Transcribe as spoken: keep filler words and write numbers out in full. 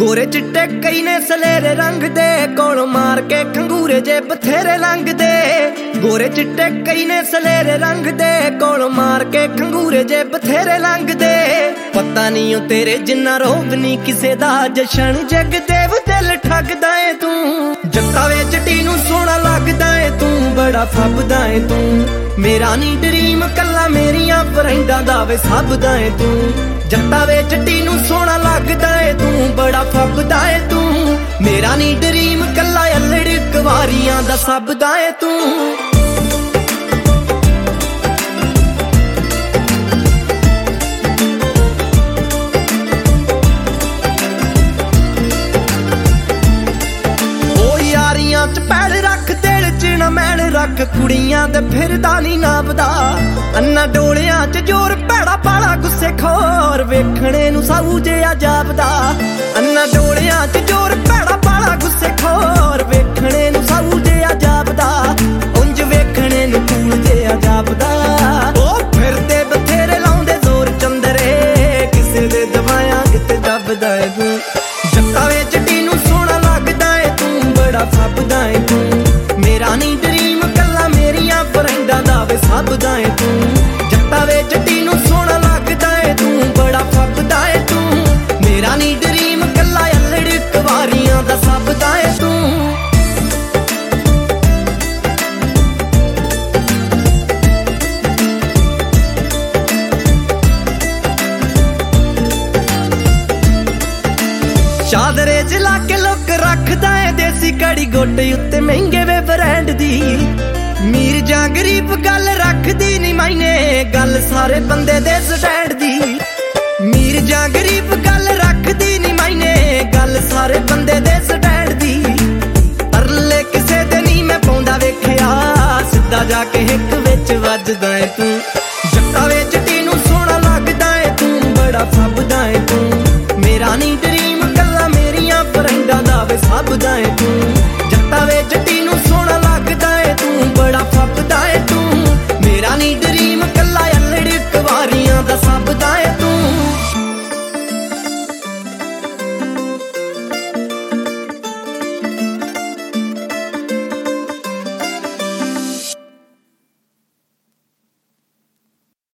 गोरे चिट्टे कई ने सलेरे रंग दे, कोल मार के खंगूरे जे बथेरे लंघ दे। गोरे चिट्टे कई ने सलेरे रंग दे, कोल मार के खंगूरे जे बथेरे लंघ दे। पता नहीं ओ तेरे जिन्ना रोग नहीं किसे दा, जशन जगदेव दिल ठगदा ऐ तू। जट्टा वे जटी नू सोहना लगदा ऐ तू, बड़ा फबदा ऐ तू। मेरा नी ड्रीम कल्ला मेरियां फ्रेंडां दा वे सबदा ऐ तू। जट्टा वे जटी नू सोहना लगदा ऐ तू, बड़ा फबदा ऐ तू। मेरा नी ड्रीम कल्ला अल्लड़ कवारियां दा सबदा ऐ तू। च पैड़ रख दिल च ना मैन रख, कुड़ियां दे फिरदा नी नापदा। अन्ना डोलियां च जोर भैड़ा पाला गुस्से खोर, वेखणे नू साऊ जिहा जापदा। अन्ना डोलियां च जोर भैड़ा पाला गुस्से खोर, वेखणे नू साऊ जिहा जापदा। उंज वेखणे नू कूल जिहा जापदा। ओ फिरदे बथेरे लाउंदे जोर चंदरे, किसे दे दवायां किते दबदा ऐ तू। जट्टा वे जटी नू सोहना लगदा ऐ तू, बड़ा फबदा ऐ तू। मेरा नी ड्रीम कल्ला मेरियां फ्रेंडां दा वे सबदा ऐ तू। जट्टा वे जटी नू सोहना लगदा ऐ तू, बड़ा फबदा ऐ तू। मेरा नी ड्रीम कल्ला अल्लड़ कवारियां दा सबदा ऐ तू। चादरे च लाके लुक रखदा ऐ देसी कड़ी, गोटे उत्ते महंगे वे ब्रांड दी। मीर जां गरीब गल रखदी नी मायने, गल सारे बंदे दे स्टैंड दी। मीर जां गरीब गल रखदी नी मायने, गल सारे बंदे दे स्टैंड दी। परले किसे दे नी मैं पौंदा वेखिया, सिद्धा जाके हिक विच वजदा ऐ तू। जट्टा वे जटी नू सोहना लगदा ऐ तू, बड़ा फबदा ऐ तू। मेरा नी ड्रीम कल्ला मेरियां फ्रेंडां दा वे सबदा ऐ तू।